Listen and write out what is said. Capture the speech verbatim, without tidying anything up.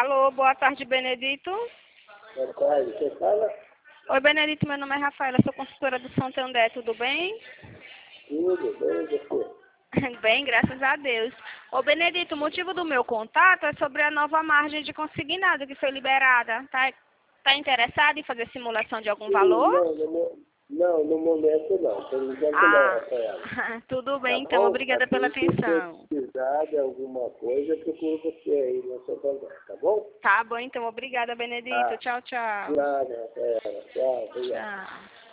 Alô, boa tarde, Benedito. Boa tarde, você fala? Oi, Benedito, meu nome é Rafaela, sou consultora do Santander, tudo bem? Tudo bem, você? Bem, graças a Deus. Ô, Benedito, o motivo do meu contato é sobre a nova margem de consignado que foi liberada. Tá, tá interessado em fazer simulação de algum Sim, valor? Não, no, mo- não, no momento não. Por enquanto não, Ah, Rafaela. tudo Tá bem, então, bom? obrigada pela Assim que você atenção. precisar de alguma coisa, procuro você aí no seu contato, tá bom? Tá bom, então, obrigada, Benedito. Tá. Tchau, tchau. Nada, Rafaela. Tchau, obrigado. Tchau.